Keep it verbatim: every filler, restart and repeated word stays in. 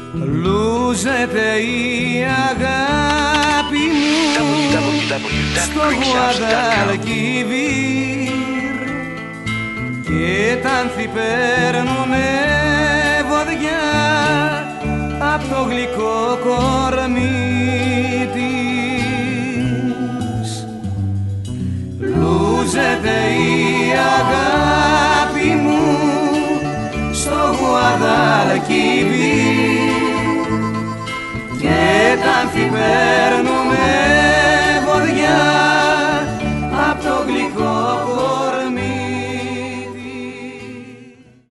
Λούζεται η αγάπη μου στο Γουαδαλκίβιρ και τα άνθη παίρνουνε βοδιά απ' το γλυκό κορμί της. Λούζεται η αγάπη